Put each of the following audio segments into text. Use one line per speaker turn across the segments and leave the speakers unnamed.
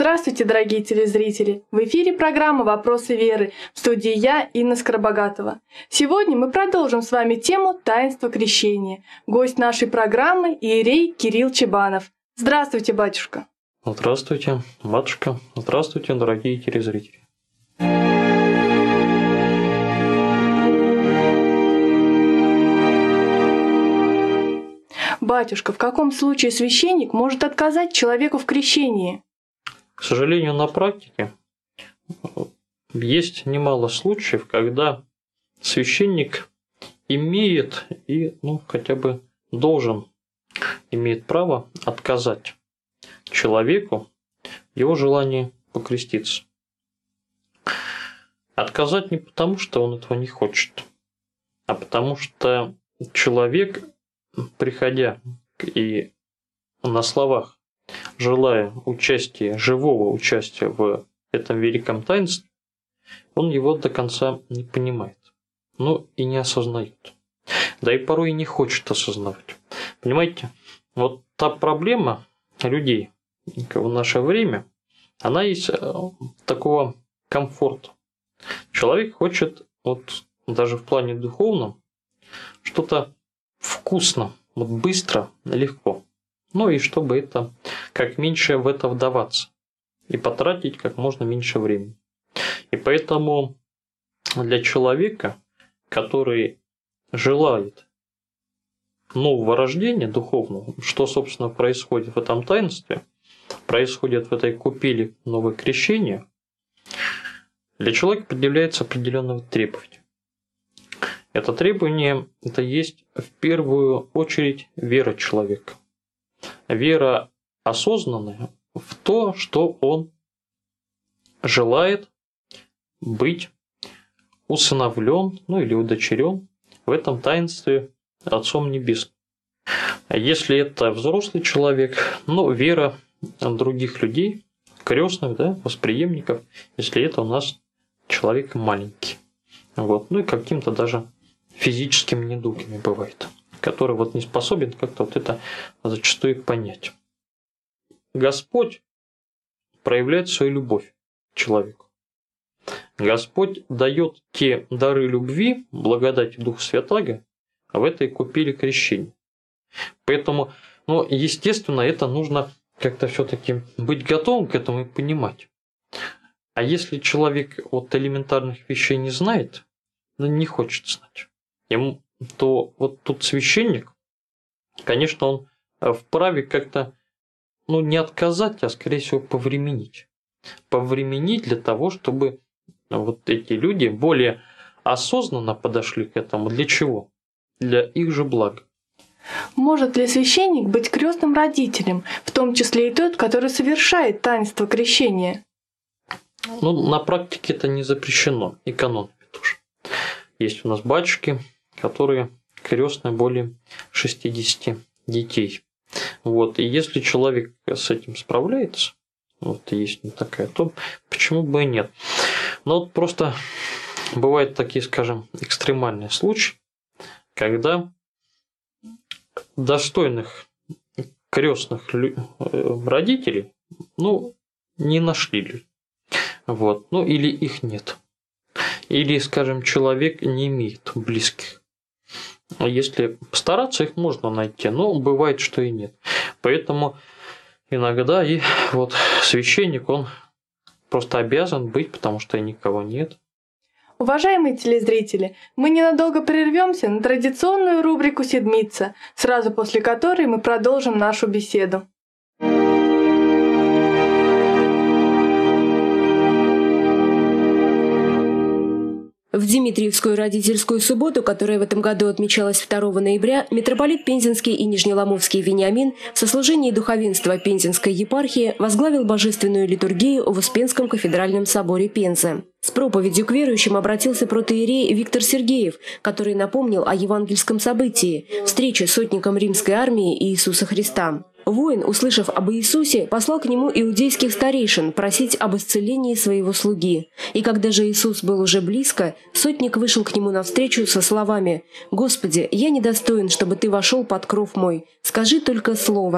Здравствуйте, дорогие телезрители! В эфире программа «Вопросы веры». В студии я, Инна Скоробогатова. Сегодня мы продолжим с вами тему таинства крещения. Гость нашей программы – иерей Кирилл Чебанов. Здравствуйте, батюшка!
Здравствуйте, матушка! Здравствуйте, дорогие телезрители!
Батюшка, в каком случае священник может отказать человеку в крещении?
К сожалению, на практике есть немало случаев, когда священник имеет и хотя бы имеет право отказать человеку в его желании покреститься. Отказать не потому, что он этого не хочет, а потому что человек, приходя и на словах желая живого участия в этом великом таинстве, он его до конца не понимает, и не осознает. Да и порой и не хочет осознавать. Понимаете, вот та проблема людей в наше время, она есть такого комфорта. Человек хочет, даже в плане духовном, что-то вкусно, быстро, легко. И чтобы это как меньше в это вдаваться и потратить как можно меньше времени. И поэтому для человека, который желает нового рождения духовного, что, собственно, происходит в этом таинстве, происходит в этой купели новое крещение, для человека предъявляется определенное требование. Это требование – это есть в первую очередь вера человека. Вера осознанная в то, что он желает быть усыновлен, или удочерен в этом таинстве Отцом Небесным. А если это взрослый человек, вера других людей, крестных, восприемников, если это у нас человек маленький. И каким-то даже физическим недугами бывает, который не способен как-то это зачастую понять. Господь проявляет свою любовь к человеку. Господь дает те дары любви, благодати Духа Святаго в этой купели крещения. Поэтому, естественно, это нужно как-то все-таки быть готовым к этому и понимать. А если человек элементарных вещей не знает, не хочет знать, то тут священник, конечно, он вправе как-то не отказать, а скорее всего повременить. Повременить для того, чтобы эти люди более осознанно подошли к этому. Для чего? Для их же блага.
Может ли священник быть крестным родителем, в том числе и тот, который совершает таинство крещения?
На практике это не запрещено, и канонами тоже. Есть у нас батюшки, которые крестные более 60 детей. И если человек с этим справляется, есть такая, то почему бы и нет? Но просто бывают такие, скажем, экстремальные случаи, когда достойных крестных родителей, не нашли. Или их нет. Или, скажем, человек не имеет близких. Если постараться, их можно найти, но бывает, что и нет. Поэтому иногда и священник, он просто обязан быть, потому что и никого нет.
Уважаемые телезрители, мы ненадолго прервемся на традиционную рубрику «Седмица», сразу после которой мы продолжим нашу беседу.
В Дмитриевскую родительскую субботу, которая в этом году отмечалась 2 ноября, митрополит Пензенский и Нижнеломовский Вениамин в сослужении духовенства Пензенской епархии возглавил божественную литургию в Успенском кафедральном соборе Пензы. С проповедью к верующим обратился протоиерей Виктор Сергеев, который напомнил о евангельском событии – встрече с сотником римской армии Иисуса Христа. Воин, услышав об Иисусе, послал к нему иудейских старейшин просить об исцелении своего слуги. И когда же Иисус был уже близко, сотник вышел к нему навстречу со словами: «Господи, я недостоин, чтобы ты вошел под кров мой. Скажи только слово».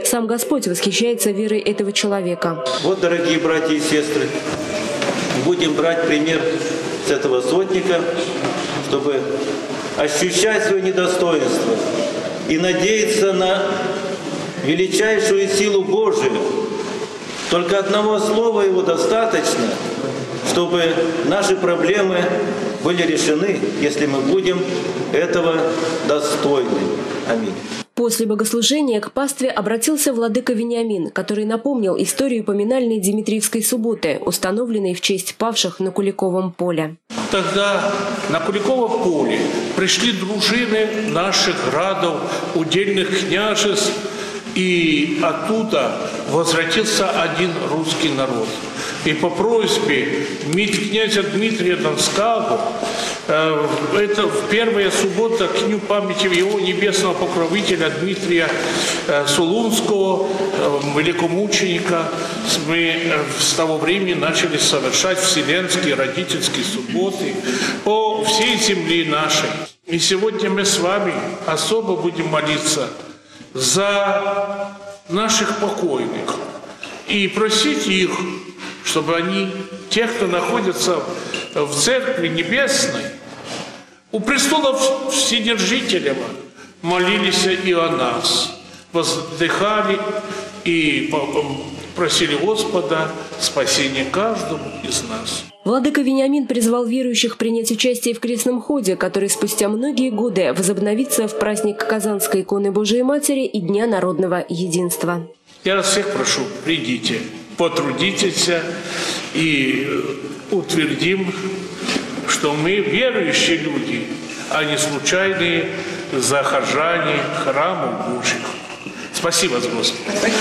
Сам Господь восхищается верой этого человека.
Вот, дорогие братья и сестры, будем брать пример с этого сотника, чтобы ощущать свое недостоинство и надеяться на величайшую силу Божию. Только одного слова его достаточно, чтобы наши проблемы были решены, если мы будем этого достойны. Аминь.
После богослужения к пастве обратился владыка Вениамин, который напомнил историю поминальной Димитриевской субботы, установленной в честь павших на Куликовом поле.
Тогда на Куликово поле пришли дружины наших градов, удельных княжеств, и оттуда возвратился один русский народ. И по просьбе князя Дмитрия Донского, это в первая суббота к дню памяти его небесного покровителя Дмитрия Сулунского, великомученика, мы с того времени начали совершать вселенские родительские субботы по всей земле нашей. И сегодня мы с вами особо будем молиться за наших покойных и просить их, чтобы они, те, кто находится в Церкви Небесной, у престола Вседержителева, молились и о нас, воздыхали и просили Господа спасения каждому из нас.
Владыка Вениамин призвал верующих принять участие в крестном ходе, который спустя многие годы возобновится в праздник Казанской иконы Божией Матери и Дня народного единства.
Я вас всех прошу, придите, потрудитесь и утвердим, что мы верующие люди, а не случайные захожане храмов Божьих. Спасибо, Господи.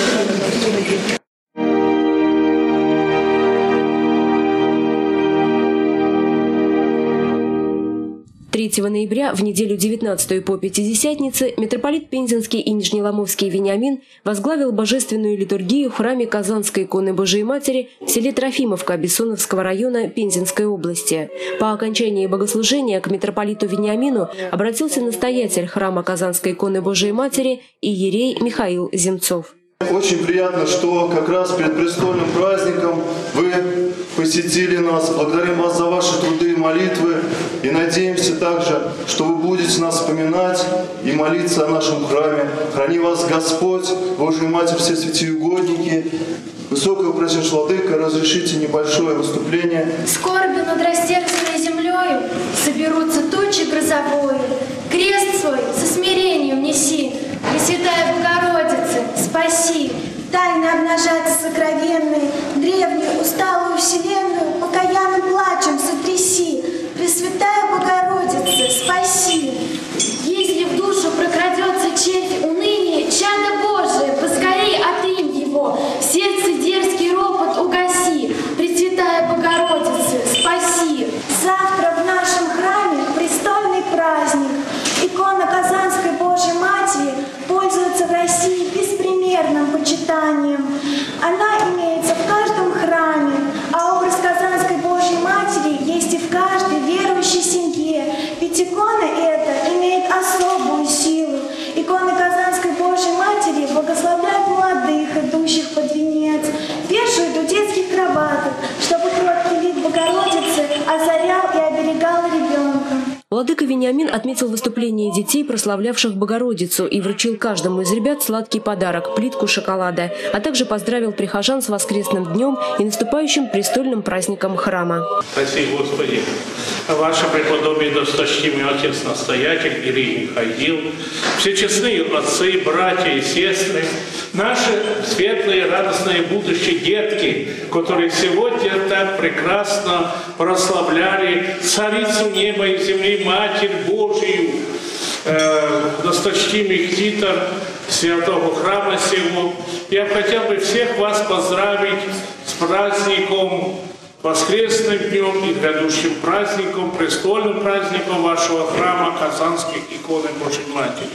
3 ноября, в неделю 19-ю по Пятидесятнице, митрополит Пензенский и Нижнеломовский Вениамин возглавил божественную литургию в храме Казанской иконы Божией Матери в селе Трофимовка Бессоновского района Пензенской области. По окончании богослужения к митрополиту Вениамину обратился настоятель храма Казанской иконы Божией Матери иерей Михаил Земцов.
Очень приятно, что как раз перед престольным праздником вы посетили нас. Благодарим вас за ваши труды и молитвы. И надеемся также, что вы будете нас вспоминать и молиться о нашем храме. Храни вас Господь, Божия Матерь, все святые угодники. Высокопреснейший Владыка, разрешите небольшое выступление.
Скорби над растерзанной землею соберутся тучи грозовою. Крест свой со смирением неси, Пресвятая Богородица, спаси.
Тайны обнажаются сокровенные, древнюю усталую вселенную покаянным плачем сотряси. Пресвятая Богородица, спаси.
Если в душу прокрадется червь уныния, чадо Божие, поскорей отринь его, в сердце дерзкий ропот угаси. Пресвятая Богородица, спаси.
Завтра в нашем храме престольный праздник. Икона Казанской Божьей Матери пользуется в России беспримерным почитанием. Она имеется в каждом храме, а образ Казанской Божьей Матери есть и в каждой верующей семье. Ведь икона эта имеет особую силу. Иконы Казанской Божьей Матери благословляют молодых, идущих под венец, вешают у детских кроваток, чтобы кроткий лик Богородицы озарял и оберегал ребенка.
Владыка Вениамин отметил выступление детей, прославлявших Богородицу, и вручил каждому из ребят сладкий подарок – плитку шоколада, а также поздравил прихожан с воскресным днем и наступающим престольным праздником храма.
Спасибо, Господи. Ваше преподобие, досточтимый отец-настоятель Ирий Михаил, все честные отцы, братья и сестры, наши светлые, радостные будущие детки, которые сегодня так прекрасно прославляли Царицу неба и земли, Матерь Божию, досточтимый титр святого храма сего. Я хотел бы всех вас поздравить с праздником, воскресным днем и грядущим праздником, престольным праздником вашего храма Казанской иконы Божией Матери.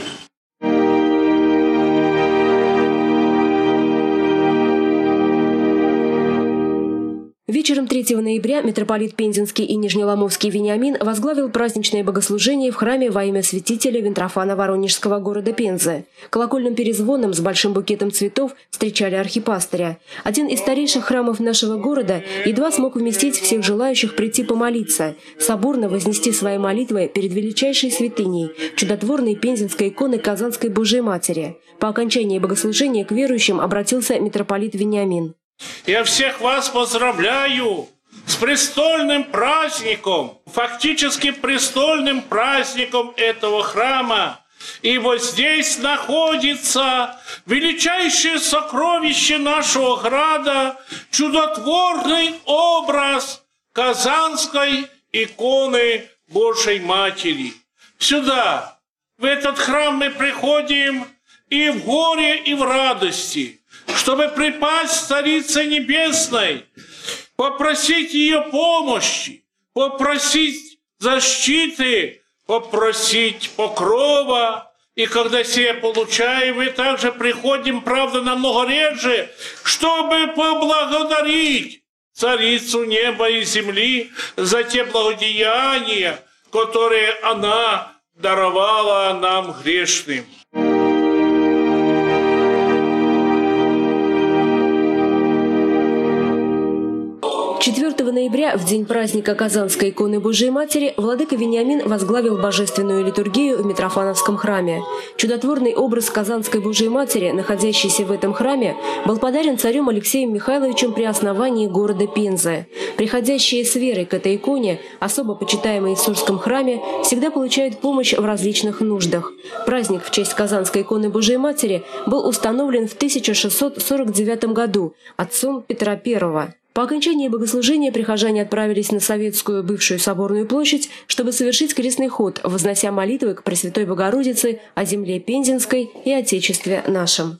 Вечером 3 ноября митрополит Пензенский и Нижнеломовский Вениамин возглавил праздничное богослужение в храме во имя святителя Вентрофана Воронежского города Пензы. Колокольным перезвоном с большим букетом цветов встречали архипастыря. Один из старейших храмов нашего города едва смог вместить всех желающих прийти помолиться, соборно вознести свои молитвы перед величайшей святыней, чудотворной пензенской иконы Казанской Божией Матери. По окончании богослужения к верующим обратился митрополит Вениамин.
Я всех вас поздравляю с престольным праздником, фактически престольным праздником этого храма. И вот здесь находится величайшее сокровище нашего града, чудотворный образ Казанской иконы Божией Матери. Сюда, в этот храм мы приходим и в горе, и в радости, чтобы припасть к Царице Небесной, попросить ее помощи, попросить защиты, попросить покрова. И когда сие получаем, мы также приходим, правда, намного реже, чтобы поблагодарить Царицу неба и земли за те благодеяния, которые она даровала нам грешным.
4 ноября, в день праздника Казанской иконы Божией Матери, владыка Вениамин возглавил божественную литургию в Митрофановском храме. Чудотворный образ Казанской Божией Матери, находящийся в этом храме, был подарен царем Алексеем Михайловичем при основании города Пензы. Приходящие с верой к этой иконе, особо почитаемой в Сурском храме, всегда получают помощь в различных нуждах. Праздник в честь Казанской иконы Божией Матери был установлен в 1649 году отцом Петра I. По окончании богослужения прихожане отправились на Советскую бывшую Соборную площадь, чтобы совершить крестный ход, вознося молитвы к Пресвятой Богородице о земле Пензенской и Отечестве нашем.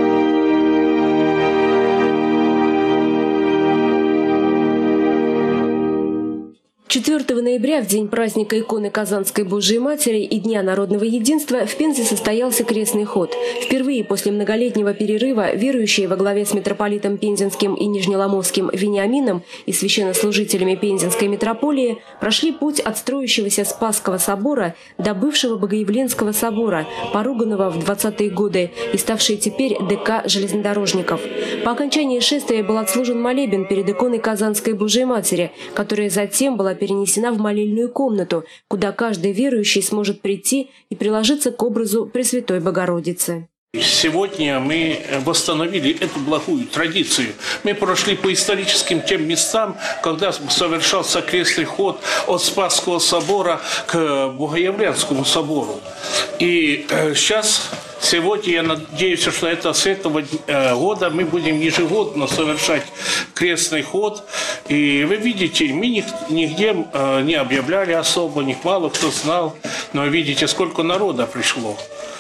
4 ноября, в день праздника иконы Казанской Божией Матери и Дня народного единства, в Пензе состоялся крестный ход. Впервые после многолетнего перерыва верующие во главе с митрополитом Пензенским и Нижнеломовским Вениамином и священнослужителями Пензенской митрополии прошли путь от строящегося Спасского собора до бывшего Богоявленского собора, поруганного в 20-е годы и ставшей теперь ДК железнодорожников. По окончании шествия был отслужен молебен перед иконой Казанской Божией Матери, которая затем была перенесена в молельную комнату, куда каждый верующий сможет прийти и приложиться к образу Пресвятой Богородицы.
Сегодня мы восстановили эту благую традицию. Мы прошли по историческим тем местам, когда совершался крестный ход от Спасского собора к Богоявленскому собору. И сейчас, сегодня, я надеюсь, что с этого года мы будем ежегодно совершать крестный ход. И вы видите, мы нигде не объявляли особо, мало кто знал, но видите, сколько народа пришло.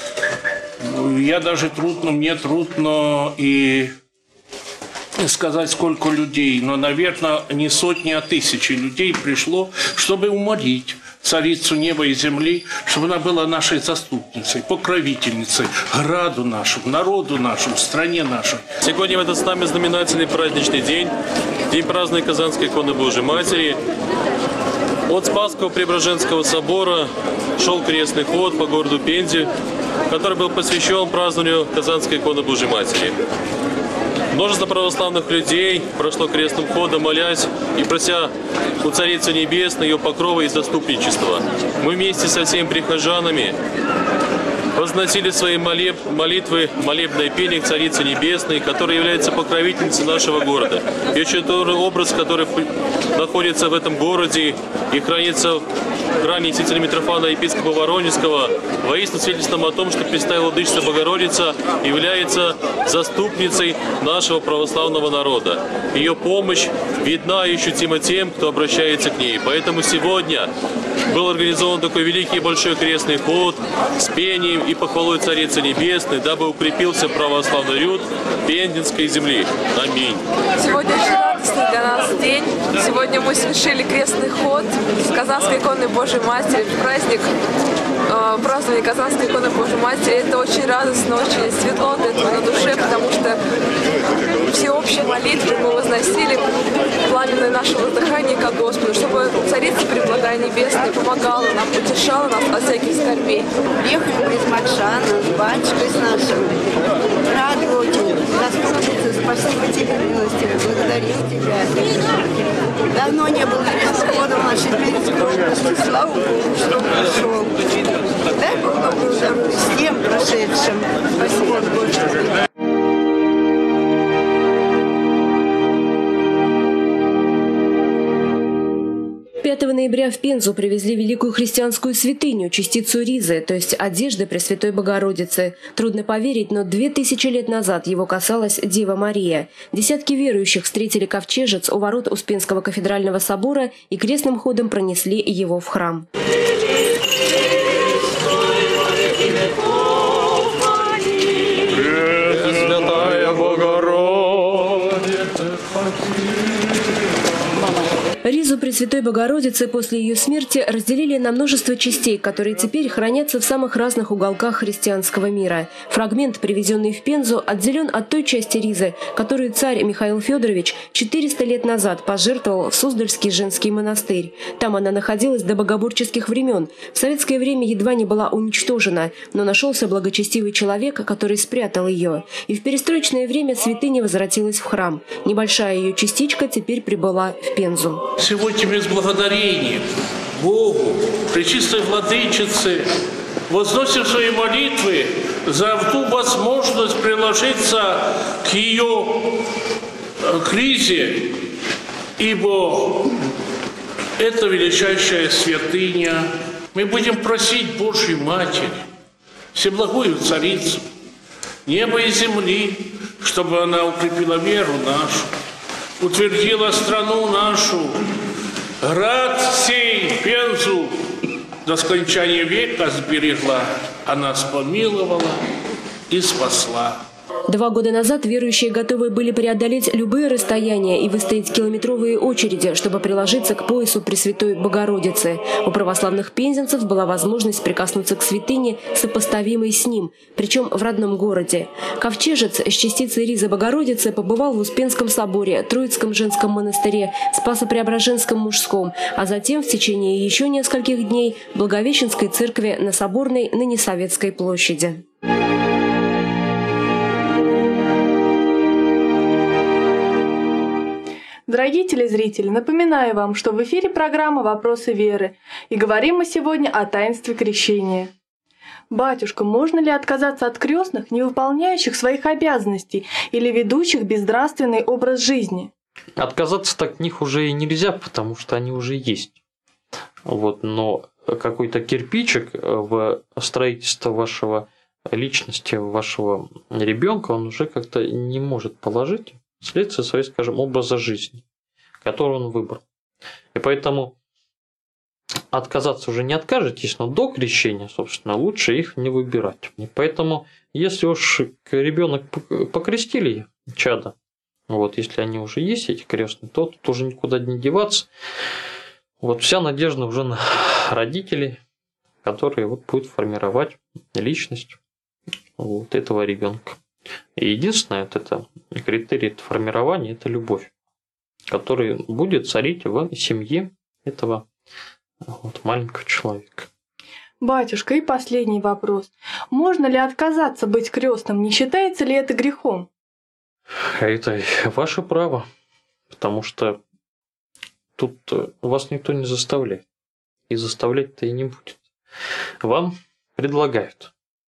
Мне трудно и сказать, сколько людей, но, наверное, не сотни, а тысячи людей пришло, чтобы умолить Царицу неба и земли, чтобы она была нашей заступницей, покровительницей, граду нашему, народу нашему, стране нашей.
Сегодня в этот самый знаменательный праздничный день, день праздника Казанской иконы Божией Матери, от Спасского Преображенского собора шел крестный ход по городу Пензе, который был посвящен празднованию Казанской иконы Божией Матери. Множество православных людей прошло крестным ходом, молясь и прося у Царицы Небесной ее покрова и заступничества. Мы вместе со всеми прихожанами возносили свои молитвы, молебное пение к Царице Небесной, которая является покровительницей нашего города. Ее чудотворный образ, который находится в этом городе и хранится в храме святителя Митрофана епископа Воронежского, воистину свидетельством о том, что Пресвятая Владычица Богородица является заступницей нашего православного народа. Ее помощь видна и ощутима тем, кто обращается к ней. Поэтому сегодня был организован такой великий и большой крестный ход с пением и похвалой Царицы Небесной, дабы укрепился православный люд Пензенской земли. Аминь.
Сегодня очень радостный для нас день. Сегодня мы совершили крестный ход с Казанской иконы Божьей Матери. Праздник празднования Казанской иконы Божьей Матери. Это очень радостно, очень светло от этого на душе, потому что всеобщие молитвы мы возносили пламенное наше воздыхание ко Господу, чтобы Царица Преблагая Небесная помогала нам, утешала нас от всяких скорбей.
Ехали мы из Макшана с батюшкой с нашим. Рады очень. Господь, спасибо тебе, милостивый, благодарим тебя. Давно не было исхода в нашей Тверской области. Слава Богу, что пришел. Дай Бог доброго здоровья всем прошедшим. Спасибо, Господи.
5 ноября в Пензу привезли великую христианскую святыню, частицу ризы, то есть одежды Пресвятой Богородицы. Трудно поверить, но 2000 лет назад его касалась Дева Мария. Десятки верующих встретили ковчежец у ворот Успенского кафедрального собора и крестным ходом пронесли его в храм.
Пресвятая Богородица,
Ризу Пресвятой Богородицы после ее смерти разделили на множество частей, которые теперь хранятся в самых разных уголках христианского мира. Фрагмент, привезенный в Пензу, отделен от той части ризы, которую царь Михаил Федорович 400 лет назад пожертвовал в Суздальский женский монастырь. Там она находилась до богоборческих времен. В советское время едва не была уничтожена, но нашелся благочестивый человек, который спрятал ее. И в перестроечное время святыня возвратилась в храм. Небольшая ее частичка теперь прибыла в Пензу.
Сегодня мы с благодарением Богу, Пречистой Владычице, возносим свои молитвы за ту возможность приложиться к ее кризе, ибо это величайшая святыня. Мы будем просить Божью Матерь, Всеблагую Царицу, неба и земли, чтобы она укрепила веру нашу, утвердила страну нашу, град сей, Пензу, до скончания века сберегла, а нас помиловала и спасла.
2 года назад верующие готовы были преодолеть любые расстояния и выстоять километровые очереди, чтобы приложиться к поясу Пресвятой Богородицы. У православных пензенцев была возможность прикоснуться к святыне, сопоставимой с ним, причем в родном городе. Ковчежец с частицей ризы Богородицы побывал в Успенском соборе, Троицком женском монастыре, Спасо-Преображенском мужском, а затем в течение еще нескольких дней в Благовещенской церкви на Соборной, ныне Советской площади.
Дорогие телезрители, напоминаю вам, что в эфире программа «Вопросы веры», и говорим мы сегодня о таинстве крещения. Батюшка, можно ли отказаться от крестных, не выполняющих своих обязанностей или ведущих безнравственный образ жизни?
Отказаться так от них уже и нельзя, потому что они уже есть. Но какой-то кирпичик в строительство вашего личности, вашего ребенка, он уже как-то не может положить вследствие своего, скажем, образа жизни, который он выбрал. И поэтому отказаться уже не откажетесь, но до крещения, собственно, лучше их не выбирать. И поэтому, если уж ребенок покрестили чада, если они уже есть, эти крестные, то тут уже никуда не деваться. Вся надежда уже на родителей, которые будут формировать личность этого ребенка. И единственное, это критерий формирования – это любовь, которая будет царить в семье этого маленького человека.
Батюшка, и последний вопрос. Можно ли отказаться быть крестным? Не считается ли это грехом?
Это ваше право, потому что тут вас никто не заставляет. И заставлять-то и не будет. Вам предлагают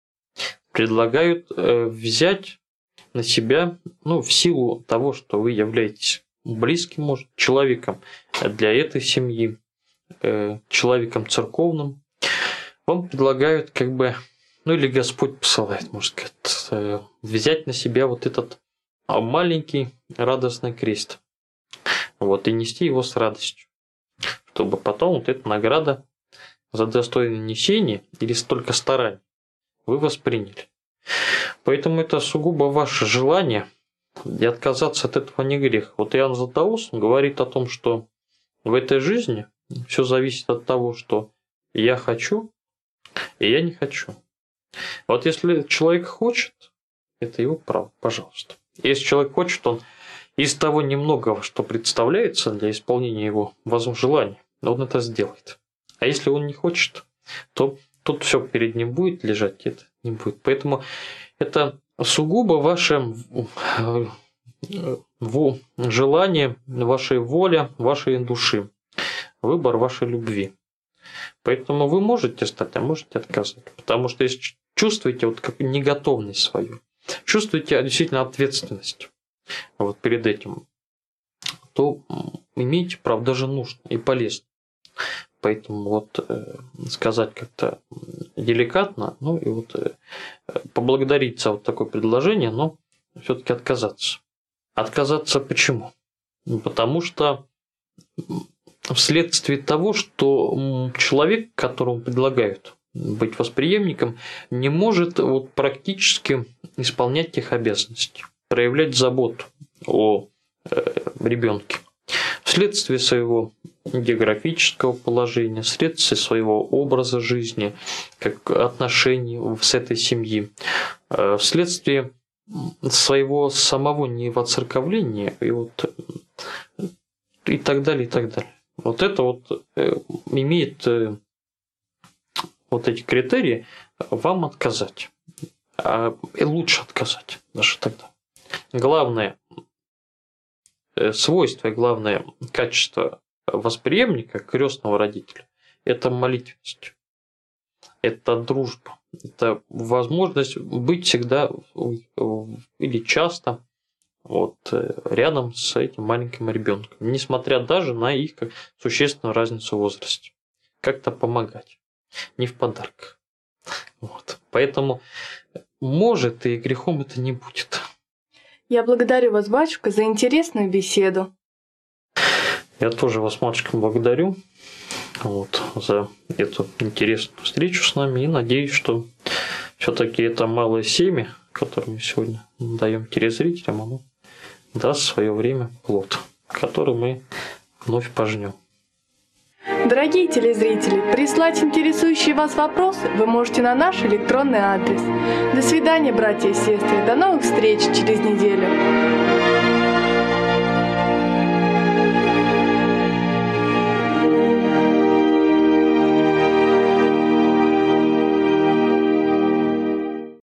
взять на себя, в силу того, что вы являетесь близким, может, человеком для этой семьи, человеком церковным, вам предлагают или Господь посылает, может сказать, взять на себя этот маленький радостный крест, и нести его с радостью, чтобы потом эта награда за достойное несение или столько стараний вы восприняли. Поэтому это сугубо ваше желание, И отказаться от этого не грех. Вот Иоанн Златоуст говорит о том, что в этой жизни все зависит от того, что я хочу и я не хочу. Вот если человек хочет, это его право, пожалуйста. Если человек хочет, он из того немногого, что представляется для исполнения его желаний, он это сделает. А если он не хочет, то тут все перед ним будет лежать, это не будет. Поэтому это сугубо ваше желание, вашей воля, вашей души, выбор вашей любви. Поэтому вы можете стать, а можете отказать. Потому что если чувствуете вот как неготовность свою, чувствуете действительно ответственность вот перед этим, то имейте право, даже нужно и полезно. Поэтому вот сказать как-то деликатно, ну и вот поблагодарить за вот такое предложение, но все-таки отказаться. Отказаться почему? Потому что вследствие того, что человек, которому предлагают быть восприемником, не может вот практически исполнять тех обязанностей, проявлять заботу о ребенке. Вследствие своего географического положения, вследствие своего образа жизни, как отношений с этой семьи, вследствие своего самого невоцерковления и вот и так далее, и так далее. Вот это вот имеет вот эти критерии вам отказать. И лучше отказать даже тогда. Главное свойство и главное качество восприемника, крестного родителя, это молитвенность, это дружба, это возможность быть всегда или часто вот рядом с этим маленьким ребенком, несмотря даже на их существенную разницу в возрасте. Как-то помогать, не в подарках. Вот. Поэтому, может, и грехом это не будет.
Я благодарю вас, батюшка, за интересную беседу.
Я тоже вас, матушка, благодарю вот, за эту интересную встречу с нами и надеюсь, что все-таки это малое семя, которое мы сегодня даем телезрителям, оно даст в свое время плод, который мы вновь пожнем.
Дорогие телезрители, прислать интересующие вас вопросы вы можете на наш электронный адрес. До свидания, братья и сестры. До новых встреч через неделю.